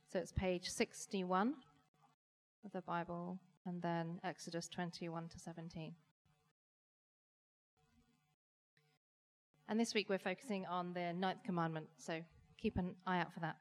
So it's page 61 of the Bible, and then Exodus 21 to 17. And this week we're focusing on the 9th commandment, so keep an eye out for that.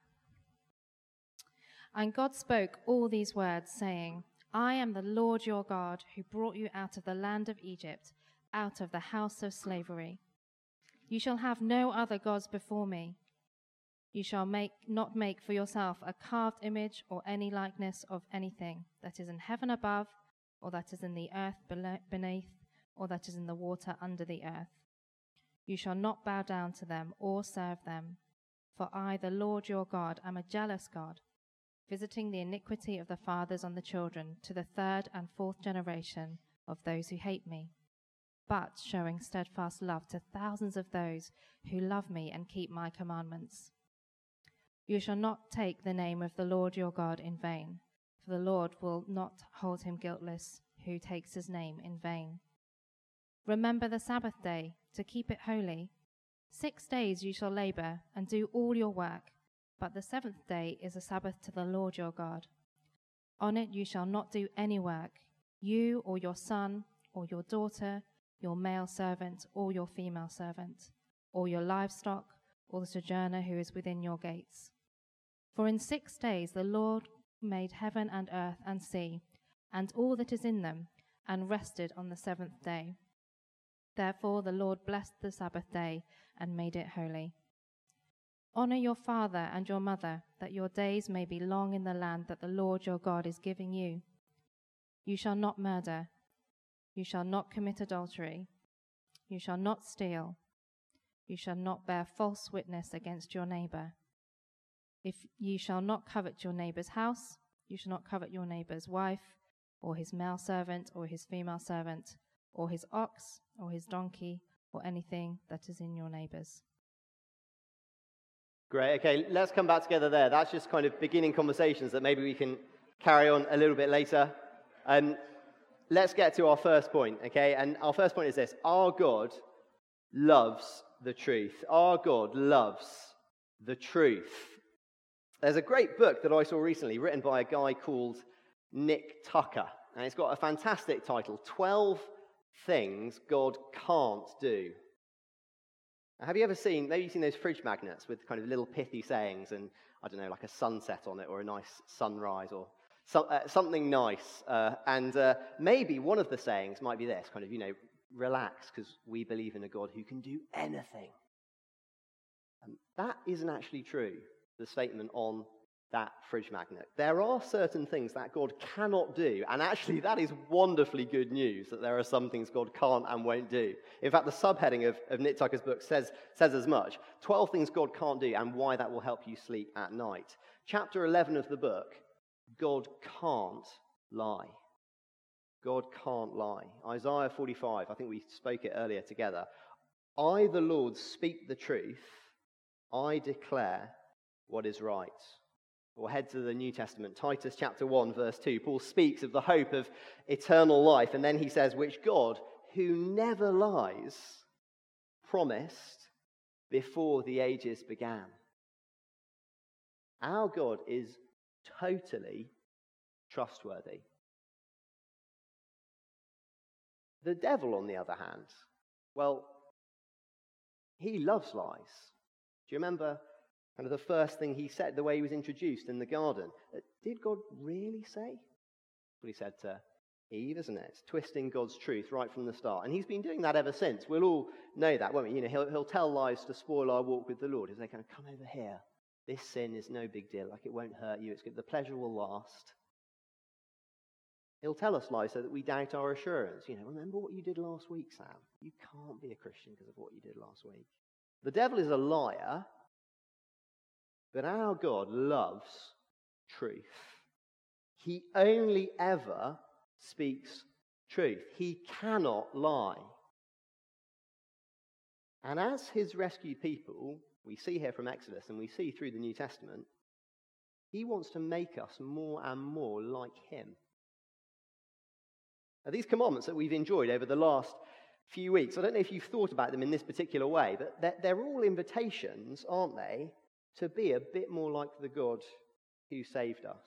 And God spoke all these words, saying, I am the Lord your God, who brought you out of the land of Egypt, out of the house of slavery. You shall have no other gods before me. You shall not make for yourself a carved image or any likeness of anything that is in heaven above, or that is in the earth beneath, or that is in the water under the earth. You shall not bow down to them or serve them, for I, the Lord your God, am a jealous God, visiting the iniquity of the fathers on the children to the 3rd and 4th generation of those who hate me, but showing steadfast love to thousands of those who love me and keep my commandments. You shall not take the name of the Lord your God in vain, for the Lord will not hold him guiltless who takes his name in vain. Remember the Sabbath day to keep it holy. 6 days you shall labor and do all your work, but the 7th day is a Sabbath to the Lord your God. On it you shall not do any work, you or your son or your daughter, your male servant or your female servant, or your livestock or the sojourner who is within your gates. For in 6 days the Lord made heaven and earth and sea, and all that is in them, and rested on the 7th day. Therefore the Lord blessed the Sabbath day and made it holy. Honor your father and your mother, that your days may be long in the land that the Lord your God is giving you. You shall not murder. You shall not commit adultery. You shall not steal. You shall not bear false witness against your neighbor. If you shall not covet your neighbor's house, you shall not covet your neighbor's wife, or his male servant, or his female servant, or his ox, or his donkey, or anything that is in your neighbor's. Great, okay, let's come back together there. That's just kind of beginning conversations that maybe we can carry on a little bit later. Let's get to our first point, okay? And our first point is this: our God loves the truth. Our God loves the truth. There's a great book that I saw recently written by a guy called Nick Tucker, and it's got a fantastic title, 12 Things God Can't Do. Now, have you ever seen those fridge magnets with kind of little pithy sayings and, I don't know, like a sunset on it or a nice sunrise or something nice? Maybe one of the sayings might be this, kind of, relax, because we believe in a God who can do anything. And that isn't actually true, the statement on that fridge magnet. There are certain things that God cannot do, and actually that is wonderfully good news, that there are some things God can't and won't do. In fact, the subheading of Nick Tucker's book says as much: 12 things God can't do and why that will help you sleep at night. Chapter 11 of the book, God can't lie. God can't lie. Isaiah 45, I think we spoke it earlier together. I, the Lord, speak the truth. I declare what is right. Or head to the New Testament, Titus chapter 1, verse 2. Paul speaks of the hope of eternal life, and then he says, which God, who never lies, promised before the ages began. Our God is totally trustworthy. The devil, on the other hand, well, he loves lies. Do you remember kind of the first thing he said, the way he was introduced in the garden? Did God really say? That's what he said to Eve, isn't it? It's twisting God's truth right from the start. And he's been doing that ever since. We'll all know that, won't we? He'll tell lies to spoil our walk with the Lord. He'll say, kind of, come over here. This sin is no big deal. Like, it won't hurt you. It's good. The pleasure will last. He'll tell us lies so that we doubt our assurance. Remember what you did last week, Sam? You can't be a Christian because of what you did last week. The devil is a liar, but our God loves truth. He only ever speaks truth. He cannot lie. And as his rescued people, we see here from Exodus and we see through the New Testament, he wants to make us more and more like him. Now, these commandments that we've enjoyed over the last few weeks, I don't know if you've thought about them in this particular way, but they're all invitations, aren't they, to be a bit more like the God who saved us.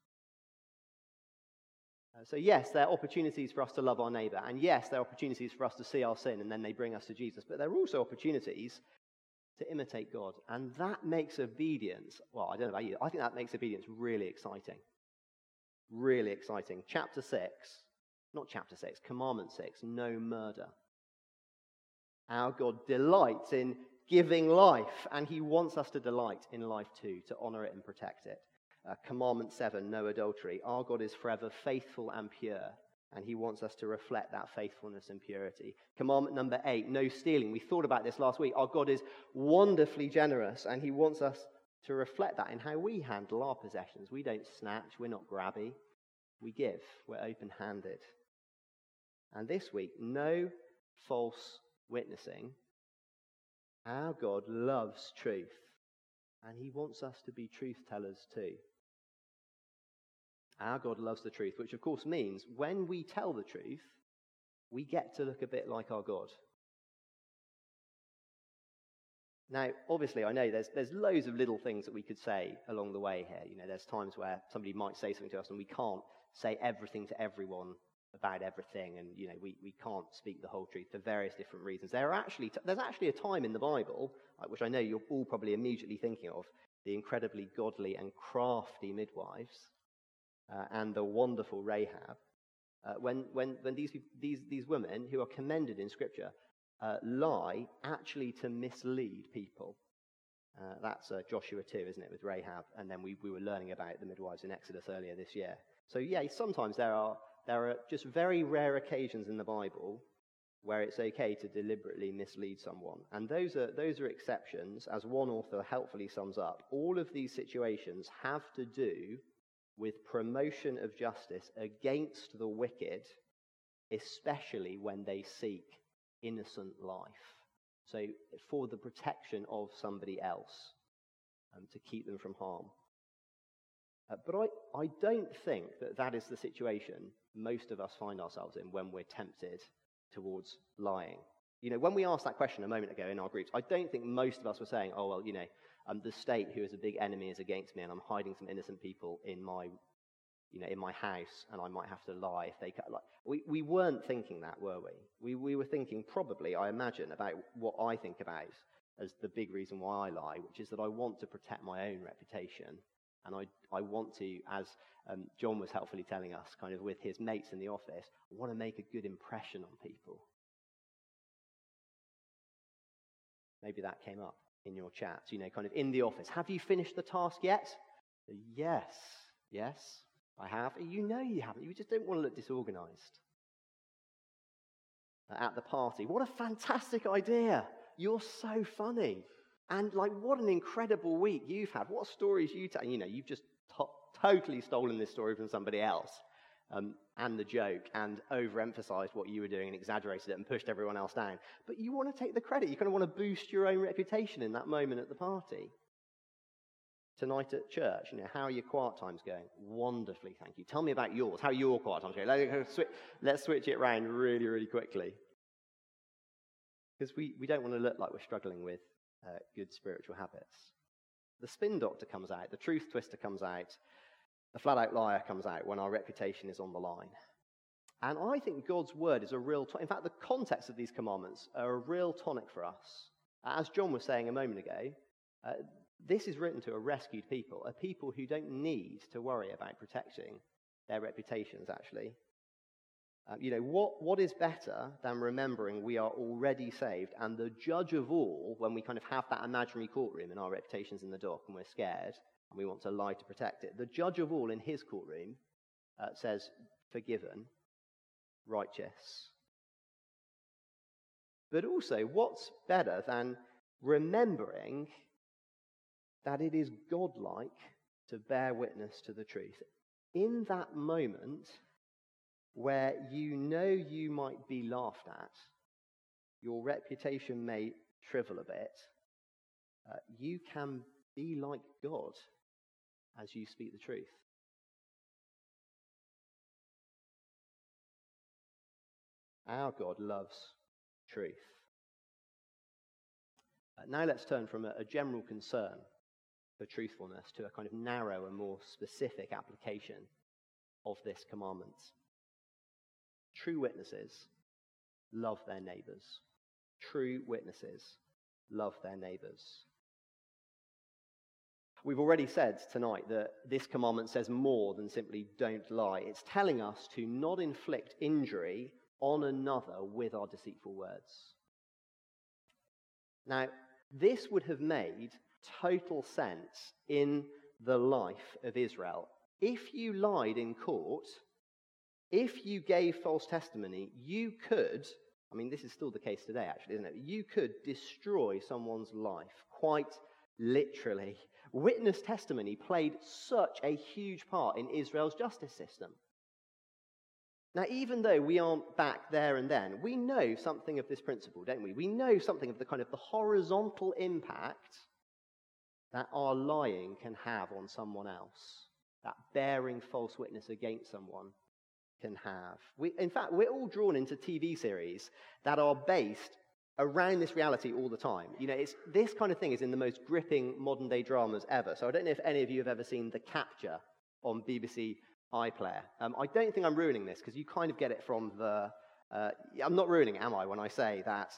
So yes, there are opportunities for us to love our neighbour, and yes, there are opportunities for us to see our sin and then they bring us to Jesus, but there are also opportunities to imitate God, and that makes obedience, well, I don't know about you, I think that makes obedience really exciting. Really exciting. Commandment 6, no murder. Our God delights in giving life, and he wants us to delight in life too, to honour it and protect it. Commandment 7, no adultery. Our God is forever faithful and pure, and he wants us to reflect that faithfulness and purity. Commandment number 8, no stealing. We thought about this last week. Our God is wonderfully generous, and he wants us to reflect that in how we handle our possessions. We don't snatch, we're not grabby. We give, we're open-handed. And this week, no false witnessing. Our God loves truth, and he wants us to be truth tellers too. Our God loves the truth, which of course means when we tell the truth, we get to look a bit like our God. Now, obviously, I know there's loads of little things that we could say along the way here. You know, there's times where somebody might say something to us and we can't say everything to everyone about everything, and you know we can't speak the whole truth for various different reasons. There's actually a time in the Bible, which I know you're all probably immediately thinking of, the incredibly godly and crafty midwives and the wonderful Rahab, when these women who are commended in Scripture lie actually to mislead people. That's Joshua 2, isn't it, with Rahab, and then we were learning about the midwives in Exodus earlier this year. So yeah, sometimes there are just very rare occasions in the Bible where it's okay to deliberately mislead someone. And those are exceptions. As one author helpfully sums up, all of these situations have to do with promotion of justice against the wicked, especially when they seek innocent life. So for the protection of somebody else, to keep them from harm. But I don't think that is the situation most of us find ourselves in when we're tempted towards lying. You know, when we asked that question a moment ago in our groups, I don't think most of us were saying, oh, well, you know, the state, who is a big enemy, is against me, and I'm hiding some innocent people in my house, and I might have to lie if they... We weren't thinking that, were we? We were thinking probably, I imagine, about what I think about as the big reason why I lie, which is that I want to protect my own reputation. And I want to, as John was helpfully telling us, kind of with his mates in the office, I want to make a good impression on people. Maybe that came up in your chats, you know, kind of in the office. Have you finished the task yet? Yes, I have. You know you haven't. You just don't want to look disorganized. At the party, what a fantastic idea. You're so funny. And like, what an incredible week you've had. What stories you tell. You know, you've just totally stolen this story from somebody else and the joke, and overemphasized what you were doing and exaggerated it and pushed everyone else down. But you want to take the credit. You kind of want to boost your own reputation in that moment at the party. Tonight at church, you know, how are your quiet times going? Wonderfully, thank you. Tell me about yours. How are your quiet times going? Let's switch it around really, really quickly. Because we don't want to look like we're struggling with good spiritual habits. The spin doctor comes out, the truth twister comes out, the flat-out liar comes out when our reputation is on the line. And I think God's word is a real... in fact, the context of these commandments are a real tonic for us. As John was saying a moment ago, this is written to a rescued people, a people who don't need to worry about protecting their reputations, actually. You know, what is better than remembering we are already saved, and the judge of all, when we kind of have that imaginary courtroom and our reputation's in the dock and we're scared and we want to lie to protect it, the judge of all in his courtroom says, forgiven, righteous. But also, what's better than remembering that it is godlike to bear witness to the truth? In that moment where you know you might be laughed at, your reputation may shrivel a bit, you can be like God as you speak the truth. Our God loves truth. Now let's turn from a general concern for truthfulness to a kind of narrow and more specific application of this commandment. True witnesses love their neighbours. True witnesses love their neighbours. We've already said tonight that this commandment says more than simply don't lie. It's telling us to not inflict injury on another with our deceitful words. Now, this would have made total sense in the life of Israel. If you lied in court, if you gave false testimony, you could, I mean, this is still the case today, actually, isn't it? You could destroy someone's life, quite literally. Witness testimony played such a huge part in Israel's justice system. Now, even though we aren't back there and then, we know something of this principle, don't we? We know something of the kind of the horizontal impact that our lying can have on someone else, that bearing false witness against someone can have. In fact, we're all drawn into TV series that are based around this reality all the time. You know, this kind of thing is in the most gripping modern-day dramas ever. So I don't know if any of you have ever seen The Capture on BBC iPlayer. I don't think I'm ruining this, because you kind of get it from the... I'm not ruining it, am I, when I say that?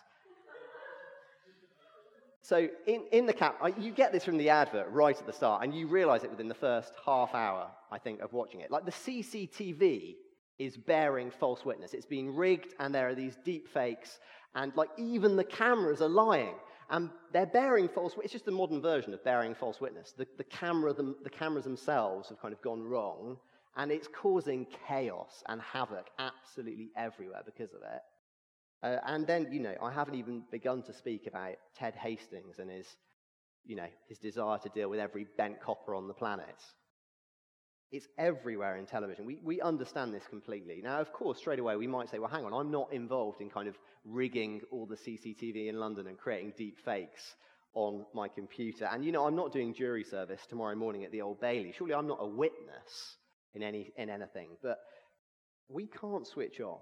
So in the you get this from the advert right at the start, and you realise it within the first half hour, I think, of watching it. Like, the CCTV is bearing false witness. It's been rigged, and there are these deep fakes, and like even the cameras are lying, and they're bearing false witness. It's just a modern version of bearing false witness. The cameras themselves have kind of gone wrong, and it's causing chaos and havoc absolutely everywhere because of it. And then, you know, I haven't even begun to speak about Ted Hastings and his desire to deal with every bent copper on the planet. It's everywhere in television. We understand this completely. Now, of course, straight away we might say, well, hang on, I'm not involved in kind of rigging all the CCTV in London and creating deep fakes on my computer. And, you know, I'm not doing jury service tomorrow morning at the Old Bailey. Surely I'm not a witness in anything. But we can't switch off,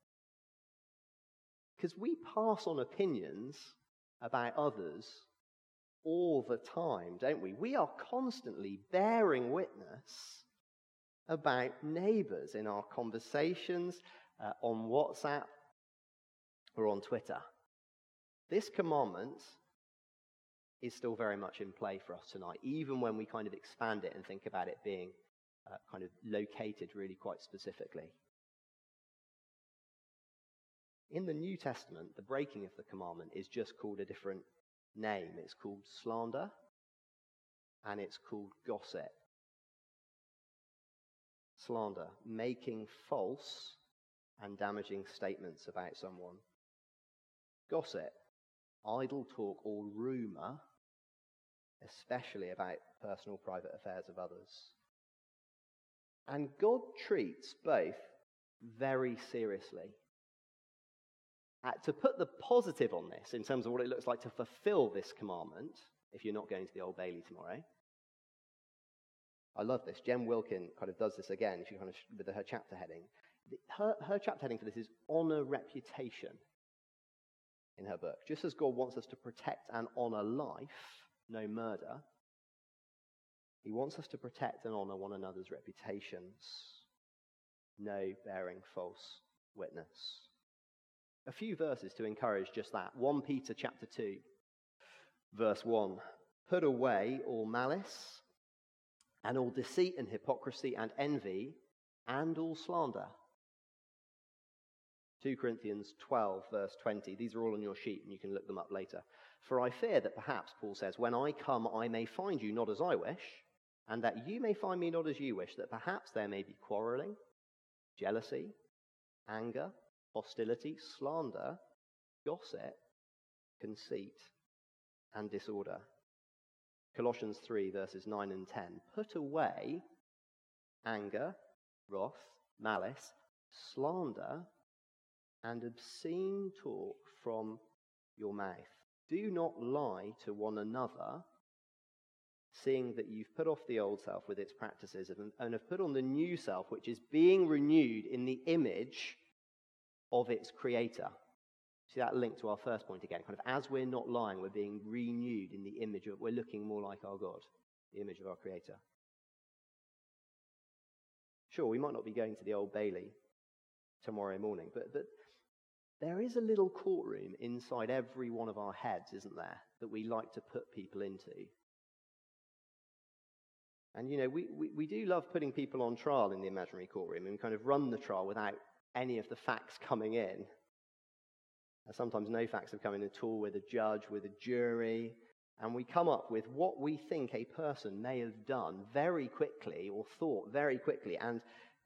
because we pass on opinions about others all the time, don't we? We are constantly bearing witness about neighbours in our conversations on WhatsApp or on Twitter. This commandment is still very much in play for us tonight, even when we kind of expand it and think about it being kind of located really quite specifically. In the New Testament, the breaking of the commandment is just called a different name. It's called slander, and it's called gossip. Slander, making false and damaging statements about someone. Gossip, idle talk or rumour, especially about personal, private affairs of others. And God treats both very seriously. To put the positive on this, in terms of what it looks like to fulfill this commandment, if you're not going to the Old Bailey tomorrow, I love this. Jen Wilkin kind of does this again, she kind of, with her chapter heading. Her chapter heading for this is honour reputation in her book. Just as God wants us to protect and honour life, no murder, he wants us to protect and honour one another's reputations, no bearing false witness. A few verses to encourage just that. 1 Peter chapter 2, verse 1. Put away all malice, and all deceit and hypocrisy and envy, and all slander. 2 Corinthians 12, verse 20. These are all on your sheet, and you can look them up later. For I fear that perhaps, Paul says, when I come I may find you not as I wish, and that you may find me not as you wish, that perhaps there may be quarrelling, jealousy, anger, hostility, slander, gossip, conceit, and disorder. Colossians 3, verses 9 and 10. Put away anger, wrath, malice, slander, and obscene talk from your mouth. Do not lie to one another, seeing that you've put off the old self with its practices and have put on the new self, which is being renewed in the image of its creator. See that link to our first point again? Kind of as we're not lying, we're being renewed in the image of, we're looking more like our God. the image of our Creator. Sure, we might not be going to the Old Bailey tomorrow morning, but there is a little courtroom inside every one of our heads, isn't there, that we like to put people into. And, we do love putting people on trial in the imaginary courtroom, and we kind of run the trial without any of the facts coming in. And sometimes no facts have come in at all, with a judge, with a jury, and we come up with what we think a person may have done very quickly or thought very quickly. And,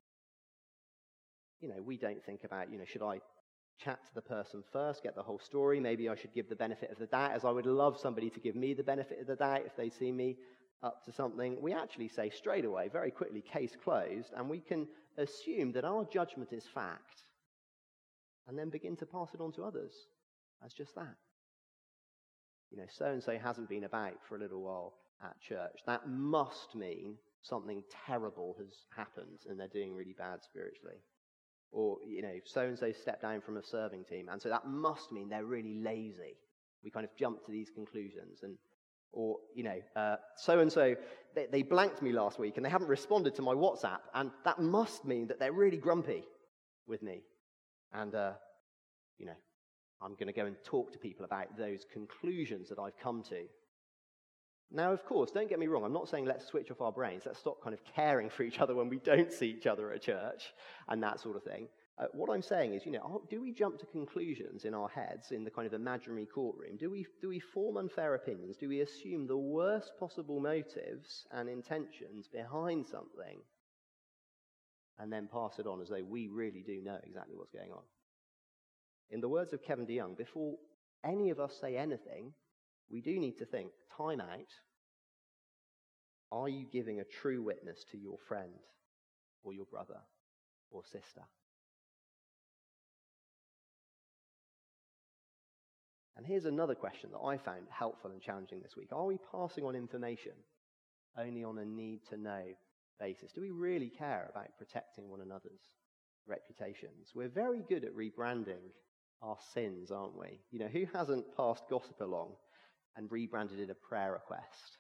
we don't think about, should I chat to the person first, get the whole story? Maybe I should give the benefit of the doubt, as I would love somebody to give me the benefit of the doubt if they see me up to something. We actually say straight away, very quickly, case closed, and we can assume that our judgment is fact, and then begin to pass it on to others as just that. So-and-so hasn't been about for a little while at church. That must mean something terrible has happened and they're doing really bad spiritually. Or, so-and-so stepped down from a serving team, and so that must mean they're really lazy. We kind of jump to these conclusions. Or, so-and-so, they blanked me last week and they haven't responded to my WhatsApp, and that must mean that they're really grumpy with me. And, I'm going to go and talk to people about those conclusions that I've come to. Now, of course, don't get me wrong. I'm not saying let's switch off our brains. Let's stop kind of caring for each other when we don't see each other at church and that sort of thing. What I'm saying is, do we jump to conclusions in our heads in the kind of imaginary courtroom? Do we form unfair opinions? Do we assume the worst possible motives and intentions behind something and then pass it on as though we really do know exactly what's going on? In the words of Kevin DeYoung, before any of us say anything, we do need to think, time out. Are you giving a true witness to your friend or your brother or sister? And here's another question that I found helpful and challenging this week. Are we passing on information only on a need-to-know basis? Do we really care about protecting one another's reputations? We're very good at rebranding our sins, aren't we? Who hasn't passed gossip along and rebranded it a prayer request?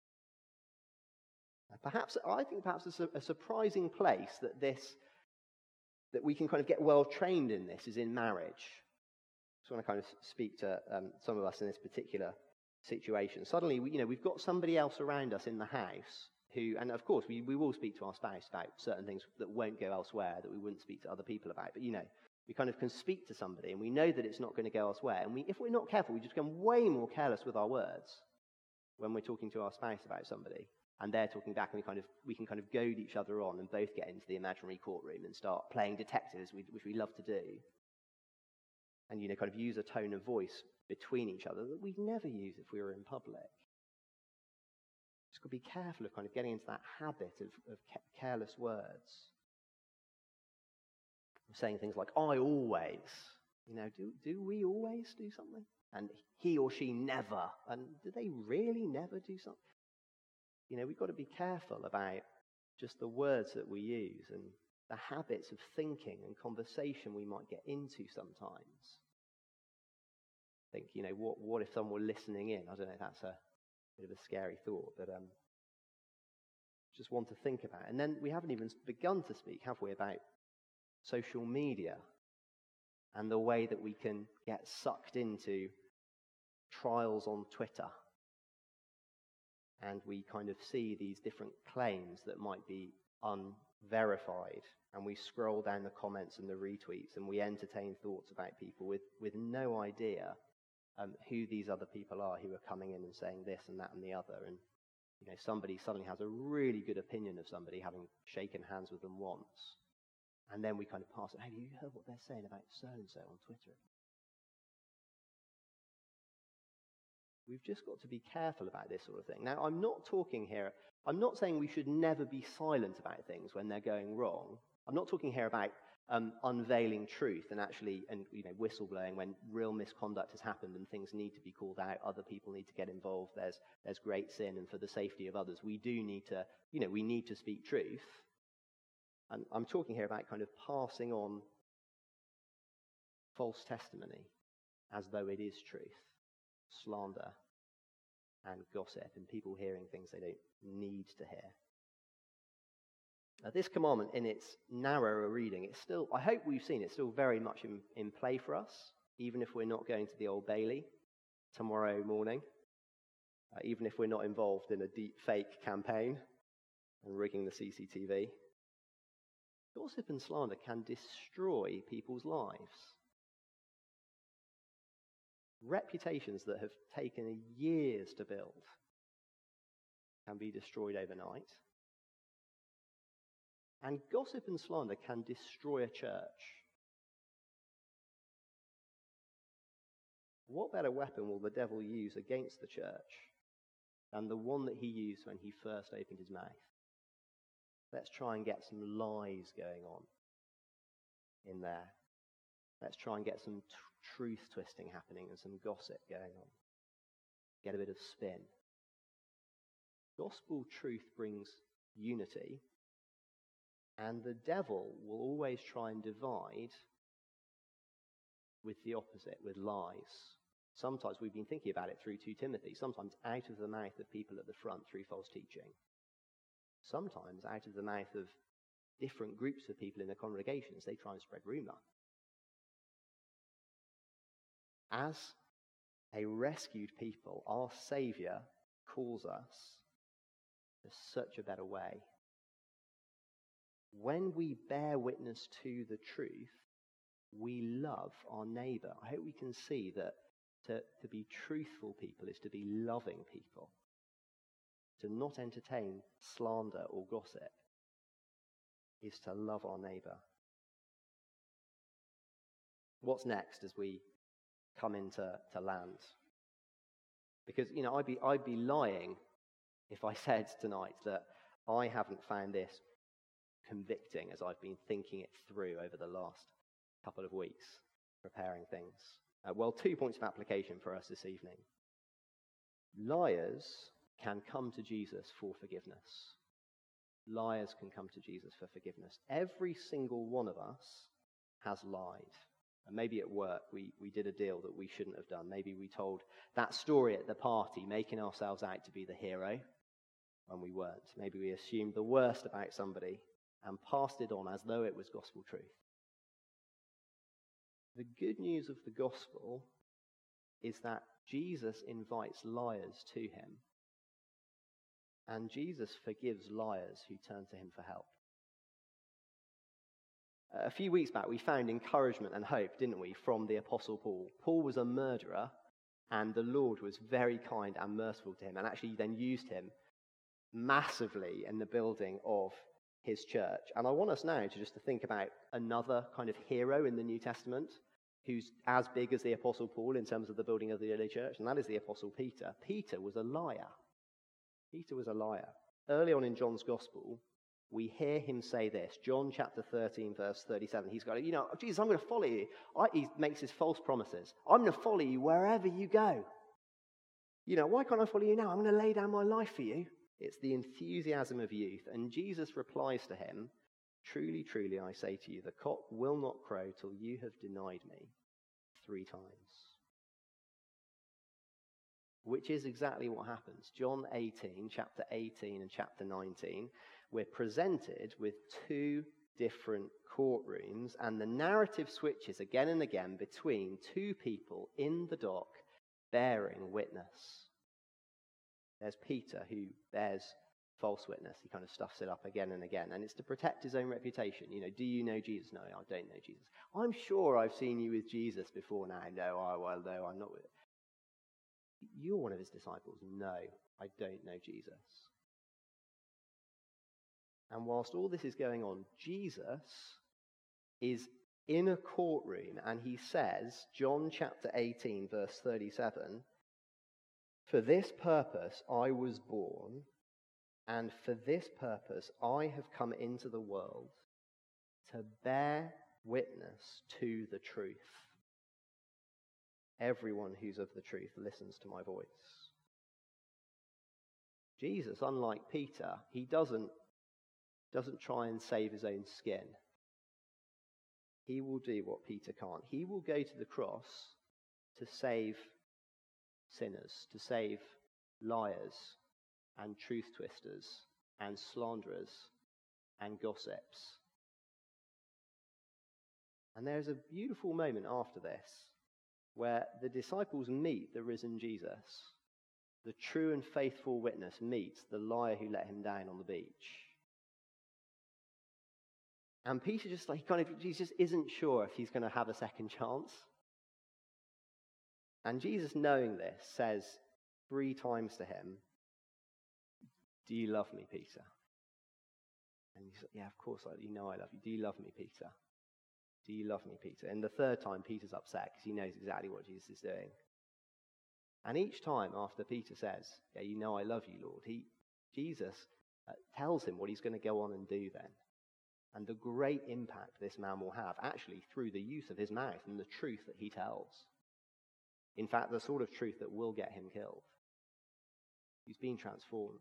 I think perhaps it's a surprising place that we can kind of get well trained in this is in marriage. So I want to kind of speak to some of us in this particular situation. Suddenly, we've got somebody else around us in the house who, and of course, we will speak to our spouse about certain things that won't go elsewhere, that we wouldn't speak to other people about. But, we kind of can speak to somebody, and we know that it's not going to go elsewhere. And if we're not careful, we just become way more careless with our words when we're talking to our spouse about somebody, and they're talking back, and we can kind of goad each other on and both get into the imaginary courtroom and start playing detectives, which we love to do. And, kind of use a tone of voice between each other that we'd never use if we were in public. Just got to be careful of kind of getting into that habit of careless words. Saying things like, I always, do we always do something? And he or she never. And do they really never do something? We've got to be careful about just the words that we use and the habits of thinking and conversation we might get into sometimes. Think, what if someone were listening in? I don't know if that's a bit of a scary thought, but just one to think about. And then we haven't even begun to speak, have we, about social media and the way that we can get sucked into trials on Twitter. And we kind of see these different claims that might be unverified, and we scroll down the comments and the retweets, and we entertain thoughts about people with no idea who these other people are who are coming in and saying this and that and the other. And somebody suddenly has a really good opinion of somebody, having shaken hands with them once, and then we kind of pass it. Have you heard what they're saying about so-and-so on Twitter? We've just got to be careful about this sort of thing. Now, I'm not saying we should never be silent about things when they're going wrong. I'm not talking here about unveiling truth and whistleblowing when real misconduct has happened and things need to be called out, other people need to get involved, there's great sin, and for the safety of others, we do need to, we need to speak truth. And I'm talking here about kind of passing on false testimony as though it is truth, slander, and gossip and people hearing things they don't need to hear. This commandment, in its narrower reading, it's still, I hope we've seen, it's still very much in play for us, even if we're not going to the Old Bailey tomorrow morning, even if we're not involved in a deep fake campaign and rigging the CCTV. Gossip and slander can destroy people's lives. Reputations that have taken years to build can be destroyed overnight. And gossip and slander can destroy a church. What better weapon will the devil use against the church than the one that he used when he first opened his mouth? Let's try and get some lies going on in there. Let's try and get some truth twisting happening and some gossip going on. Get a bit of spin. Gospel truth brings unity, and the devil will always try and divide with the opposite, with lies. Sometimes we've been thinking about it through 2 Timothy, sometimes out of the mouth of people at the front through false teaching. Sometimes out of the mouth of different groups of people in the congregations, they try and spread rumour. As a rescued people, our Saviour calls us to such a better way. When we bear witness to the truth, we love our neighbour. I hope we can see that to be truthful people is to be loving people. To not entertain slander or gossip is to love our neighbour. What's next as we come into land? Because, I'd be lying if I said tonight that I haven't found this convicting as I've been thinking it through over the last couple of weeks, preparing things. 2 points of application for us this evening. Liars can come to Jesus for forgiveness. Liars can come to Jesus for forgiveness. Every single one of us has lied. And maybe at work we did a deal that we shouldn't have done. Maybe we told that story at the party, making ourselves out to be the hero when we weren't. Maybe we assumed the worst about somebody and passed it on as though it was gospel truth. The good news of the gospel is that Jesus invites liars to him. And Jesus forgives liars who turn to him for help. A few weeks back, we found encouragement and hope, didn't we, from the Apostle Paul. Paul was a murderer, and the Lord was very kind and merciful to him, and actually then used him massively in the building of his church. And I want us now to think about another kind of hero in the New Testament who's as big as the Apostle Paul in terms of the building of the early church, and that is the Apostle Peter. Peter was a liar. Peter was a liar. Early on in John's Gospel, we hear him say this, John chapter 13, verse 37. He's got, Jesus, I'm going to follow you. He makes his false promises. I'm going to follow you wherever you go. Why can't I follow you now? I'm going to lay down my life for you. It's the enthusiasm of youth. And Jesus replies to him, truly, truly, I say to you, the cock will not crow till you have denied me 3 times. Which is exactly what happens. John 18, chapter 18 and chapter 19, we're presented with 2 different courtrooms, and the narrative switches again and again between 2 people in the dock bearing witness. There's Peter, who bears false witness. He kind of stuffs it up again and again, and it's to protect his own reputation. Do you know Jesus? No, I don't know Jesus. I'm sure I've seen you with Jesus before now. No, I'm not with it. You're one of his disciples. No, I don't know Jesus. And whilst all this is going on, Jesus is in a courtroom, and he says, John chapter 18, verse 37, for this purpose I was born, and for this purpose I have come into the world, to bear witness to the truth. Everyone who's of the truth listens to my voice. Jesus, unlike Peter, he doesn't try and save his own skin. He will do what Peter can't. He will go to the cross to save sinners, to save liars and truth twisters and slanderers and gossips. And there's a beautiful moment after this where the disciples meet the risen Jesus. The true and faithful witness meets the liar who let him down on the beach. And Peter he just isn't sure if he's going to have a second chance. And Jesus, knowing this, says 3 times to him, "Do you love me, Peter?" And he's like, "Yeah, of course, you know I love you. Do you love me, Peter? Do you love me, Peter?" And the 3rd time, Peter's upset because he knows exactly what Jesus is doing. And each time after Peter says, "Yeah, you know I love you, Lord," Jesus tells him what he's going to go on and do then. And the great impact this man will have, actually, through the use of his mouth and the truth that he tells. In fact, the sort of truth that will get him killed. He's been transformed.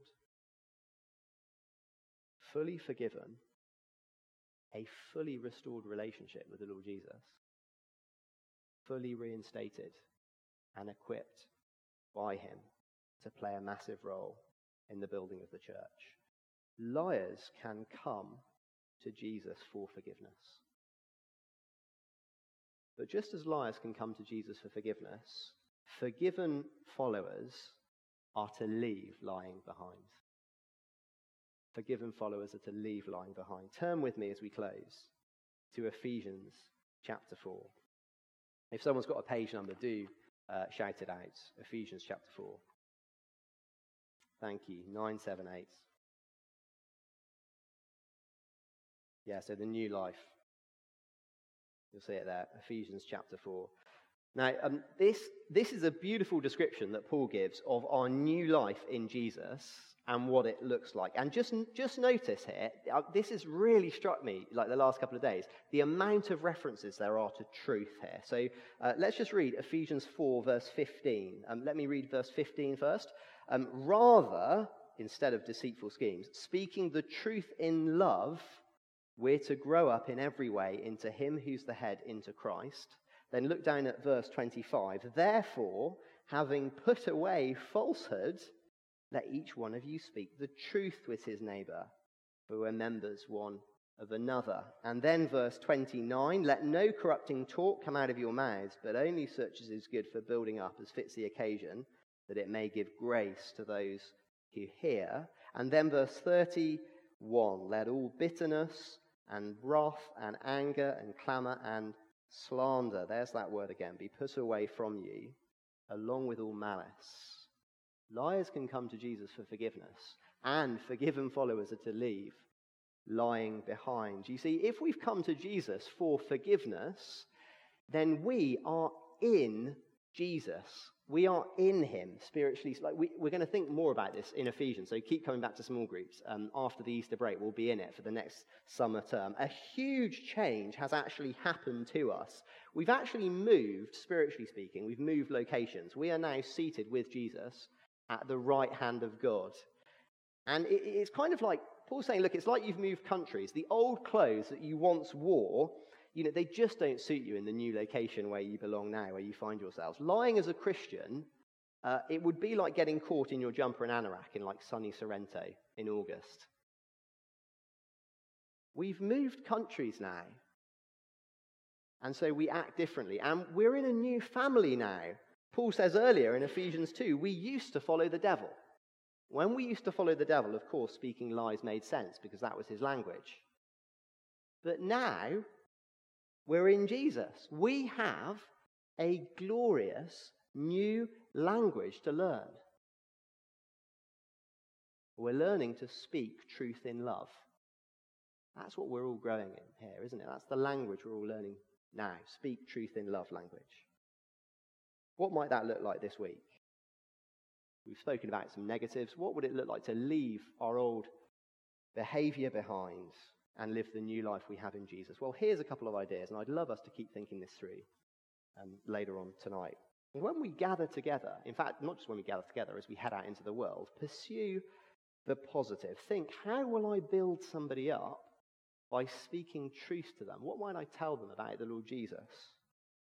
Fully forgiven, a fully restored relationship with the Lord Jesus. Fully reinstated and equipped by him to play a massive role in the building of the church. Liars can come to Jesus for forgiveness. But just as liars can come to Jesus for forgiveness, forgiven followers are to leave lying behind. Forgiven followers are to leave lying behind. Turn with me as we close to Ephesians chapter 4. If someone's got a page number, do shout it out. Ephesians chapter 4. Thank you. 978. Yeah, so the new life. You'll see it there. Ephesians chapter 4. Now, this is a beautiful description that Paul gives of our new life in Jesus and what it looks like. And just notice here, this has really struck me, like the last couple of days, the amount of references there are to truth here. So let's just read Ephesians 4, verse 15. Let me read verse 15 first. Rather, instead of deceitful schemes, speaking the truth in love, we're to grow up in every way into him who's the head, into Christ. Then look down at verse 25. Therefore, having put away falsehood, let each one of you speak the truth with his neighbour, for we're members one of another. And then verse 29, let no corrupting talk come out of your mouths, but only such as is good for building up as fits the occasion, that it may give grace to those who hear. And then verse 31, let all bitterness and wrath and anger and clamour and slander, there's that word again, be put away from you, along with all malice. Liars can come to Jesus for forgiveness, and forgiven followers are to leave lying behind. You see, if we've come to Jesus for forgiveness, then we are in Jesus. We are in him spiritually. Like we're going to think more about this in Ephesians, so keep coming back to small groups. After the Easter break, we'll be in it for the next summer term. A huge change has actually happened to us. We've actually moved, spiritually speaking, we've moved locations. We are now seated with Jesus at the right hand of God. And it's kind of like, Paul's saying, look, it's like you've moved countries. The old clothes that you once wore, they just don't suit you in the new location where you belong now, where you find yourselves. Lying as a Christian, it would be like getting caught in your jumper and anorak in like sunny Sorrento in August. We've moved countries now. And so we act differently. And we're in a new family now. Paul says earlier in Ephesians 2, we used to follow the devil. When we used to follow the devil, of course, speaking lies made sense because that was his language. But now, we're in Jesus. We have a glorious new language to learn. We're learning to speak truth in love. That's what we're all growing in here, isn't it? That's the language we're all learning now. Speak truth in love language. What might that look like this week? We've spoken about some negatives. What would it look like to leave our old behavior behind and live the new life we have in Jesus? Well, here's a couple of ideas, and I'd love us to keep thinking this through later on tonight. When we gather together, in fact, not just when we gather together, as we head out into the world, pursue the positive. Think, how will I build somebody up by speaking truth to them? What might I tell them about the Lord Jesus?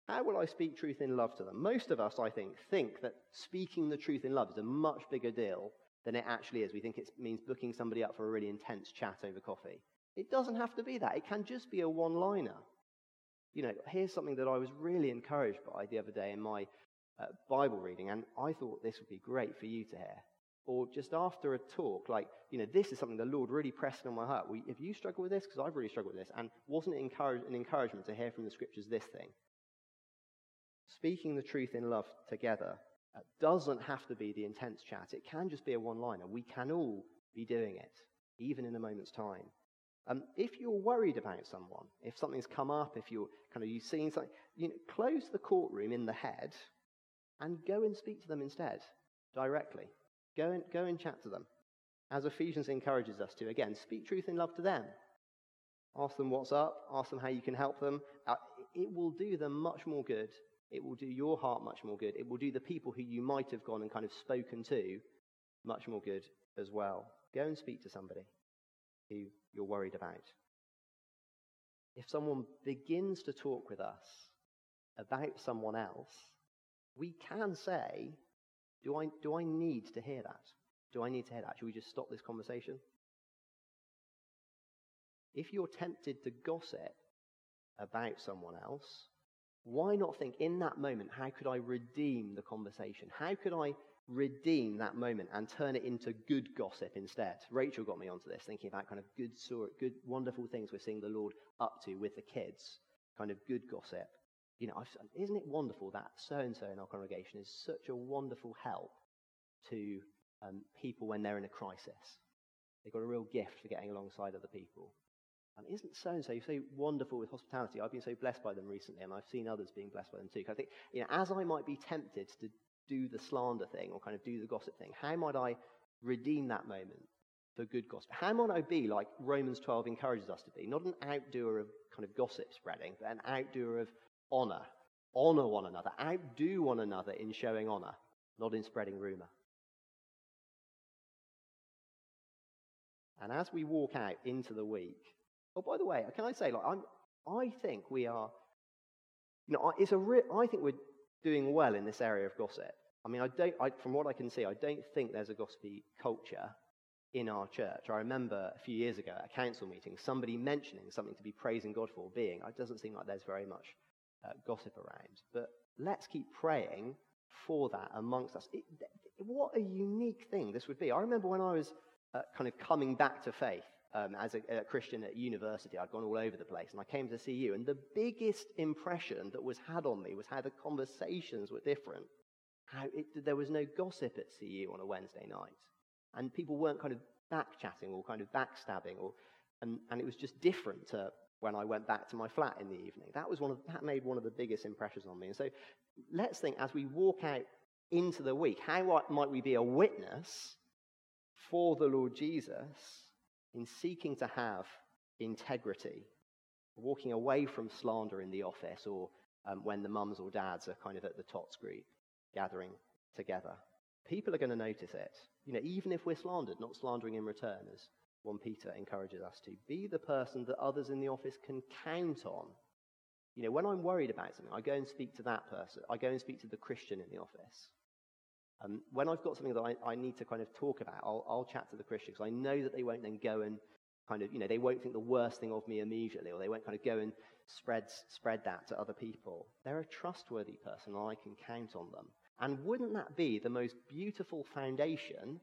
How will I speak truth in love to them? Most of us, I think that speaking the truth in love is a much bigger deal than it actually is. We think it means booking somebody up for a really intense chat over coffee. It doesn't have to be that. It can just be a one-liner. Here's something that I was really encouraged by the other day in my Bible reading, and I thought this would be great for you to hear. Or just after a talk, this is something the Lord really pressed on my heart. If you struggle with this, because I've really struggled with this, and wasn't it an encouragement to hear from the scriptures this thing? Speaking the truth in love together doesn't have to be the intense chat. It can just be a one-liner. We can all be doing it, even in a moment's time. If you're worried about someone, if something's come up, if you've seen something, close the courtroom in the head and go and speak to them instead, directly. Go and chat to them. As Ephesians encourages us to, again, speak truth in love to them. Ask them what's up. Ask them how you can help them. It will do them much more good. It will do your heart much more good. It will do the people who you might have gone and kind of spoken to much more good as well. Go and speak to somebody who you're worried about. If someone begins to talk with us about someone else, we can say, do I need to hear that? Do I need to hear that? Should we just stop this conversation? If you're tempted to gossip about someone else, why not think in that moment, how could I redeem the conversation? How could I redeem that moment and turn it into good gossip instead? Rachel got me onto this, thinking about kind of good, wonderful things we're seeing the Lord up to with the kids, kind of good gossip. Isn't it wonderful that so-and-so in our congregation is such a wonderful help to people when they're in a crisis? They've got a real gift for getting alongside other people. Isn't so-and-so so wonderful with hospitality? I've been so blessed by them recently, and I've seen others being blessed by them too. I think, as I might be tempted to do the slander thing or kind of do the gossip thing, how might I redeem that moment for good gossip? How might I be like Romans 12 encourages us to be? Not an outdoer of kind of gossip spreading, but an outdoer of honor. Honor one another. Outdo one another in showing honor, not in spreading rumor. And as we walk out into the week, oh, by the way, can I say, I think we are, I think we're doing well in this area of gossip. From what I can see, I don't think there's a gossipy culture in our church. I remember a few years ago at a council meeting, somebody mentioning something to be praising God for being. It doesn't seem like there's very much gossip around. But let's keep praying for that amongst us. What a unique thing this would be. I remember when I was kind of coming back to faith as a Christian at university. I'd gone all over the place, and I came to see you. And the biggest impression that was had on me was how the conversations were different. There was no gossip at CU on a Wednesday night. And people weren't kind of back-chatting or kind of backstabbing. And it was just different to when I went back to my flat in the evening. That made one of the biggest impressions on me. And so let's think, as we walk out into the week, how might we be a witness for the Lord Jesus in seeking to have integrity, walking away from slander in the office or when the mums or dads are kind of at the tots group gathering together. People are going to notice it. Even if we're slandered, not slandering in return, as 1 Peter encourages us to. Be the person that others in the office can count on. When I'm worried about something, I go and speak to that person. I go and speak to the Christian in the office. When I've got something that I need to kind of talk about, I'll chat to the Christian, because I know that they won't then go and kind of, they won't think the worst thing of me immediately, or they won't kind of go and spread that to other people. They're a trustworthy person, and I can count on them. And wouldn't that be the most beautiful foundation,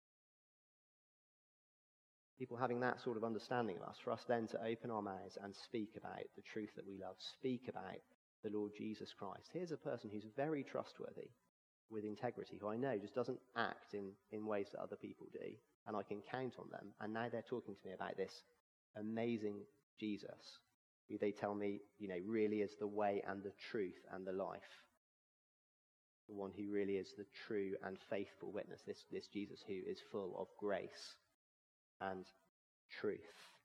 people having that sort of understanding of us, for us then to open our mouths and speak about the truth that we love, speak about the Lord Jesus Christ. Here's a person who's very trustworthy, with integrity, who I know just doesn't act in ways that other people do, and I can count on them. And now they're talking to me about this amazing Jesus, who they tell me, really is the way and the truth and the life. The one who really is the true and faithful witness, this Jesus who is full of grace and truth.